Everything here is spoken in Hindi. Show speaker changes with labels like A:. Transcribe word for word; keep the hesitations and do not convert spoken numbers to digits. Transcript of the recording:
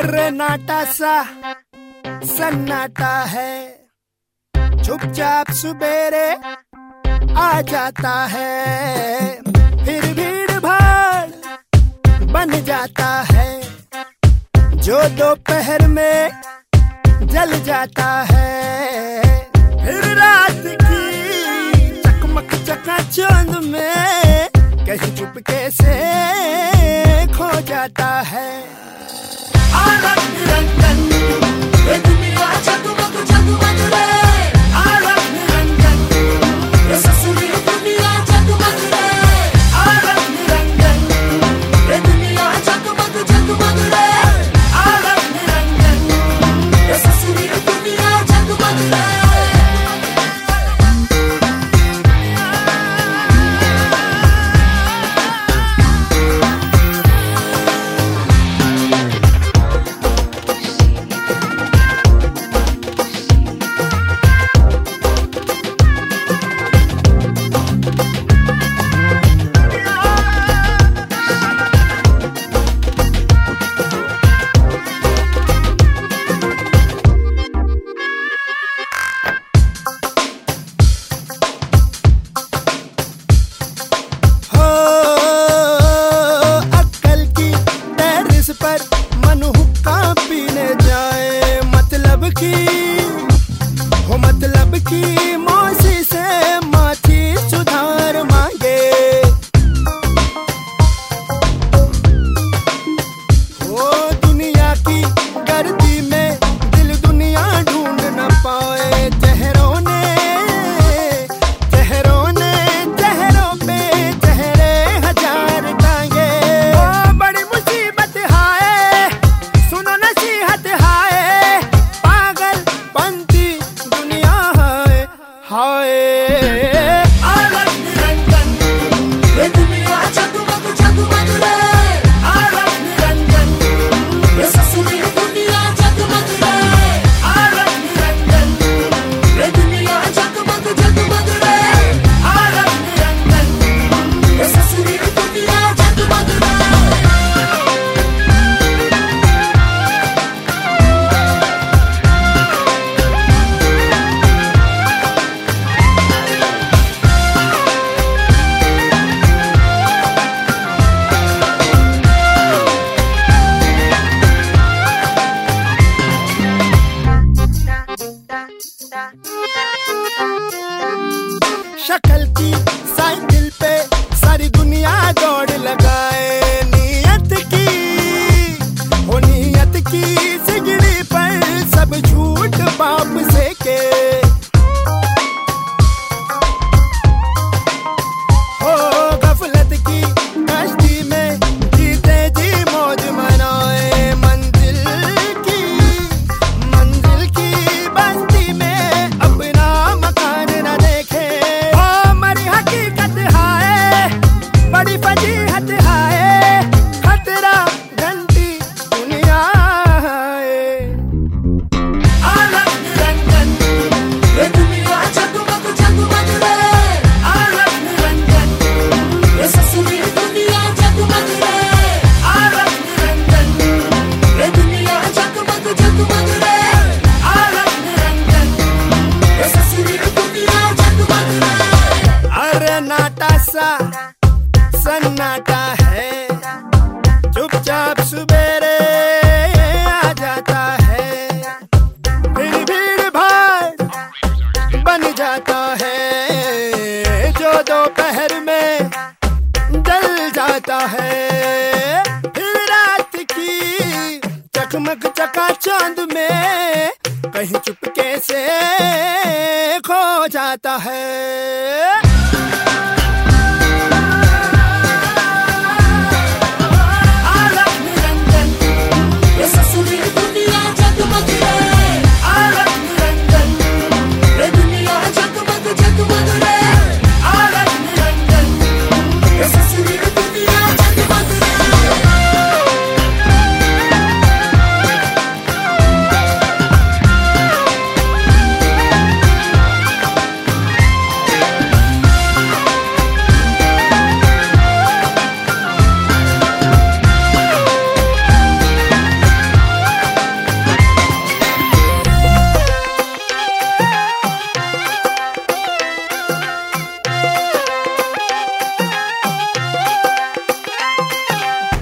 A: नाटा सा सन्नाटा है, चुपचाप सुबेरे आ जाता है, फिर भीड़ भाड़ बन जाता है, जो दोपहर में जल जाता है, फिर रात की चकमक चकाचौंध में कहीं चुपके से खो जाता है। आरग निरंजन ये दुनिया जगमग जगमग रे, आरग निरंजन ये ससुरी दुनिया जगमग रे, आरग निरंजन ये दुनिया जगमग जगमग रे, आरग निरंजन ये ससुरी दुनिया जगमग रे। पर मन हुक्का पीने जाए, मतलब की हो मतलब की मौसी से माथी सुधार मांगे, वो दुनिया की गर्दी में दिल दुनिया ढूंढ न पाए, चेहरों ने चेहरों ने चेहरों पे चेहरे हजार टांगे, ओ बड़ी मुसीबत हाय, सुनो नसीहत हाय, पागल पंती दुनिया हाय हाय। आरग निरंजन ये दुनिया जगमग जगमग रे, आरग निरंजन ये ससुरी दुनिया जगमग रे, आरग निरंजन ये दुनिया जगमग जगमग रे, आरग निरंजन ये ससुरी दुनिया जगमग रे। शक्ल की साइकिल पे सारी दुनिया दौड़ लगाए, नियत की हो नियत की सिगड़ी पर सब झूठ बाप से के, हो गफलत की कश्ती में जीते जी मौज मनाए, मंजिल की मंजिल की बस्ती में अपना मकान न देखे, बड़ी फजीहत है, खतरा घंटी दुनिया है। आरग निरंजन ये दुनिया जगमग जगमग रे, आरग निरंजन ये ससुरी दुनिया जगमग रे, आरग निरंजन ये दुनिया जगमग जगमग रे, आरग निरंजन ये ससुरी दुनिया जगमग रे। अरे नाटा सा सन्नाटा है, चुपचाप सुबेरे आ जाता है, फिर भीड़ भाड़ बन जाता है, जो दोपहर में जल जाता है, फिर रात की चकमक चकाचौंध में कहीं चुपके से खो जाता है।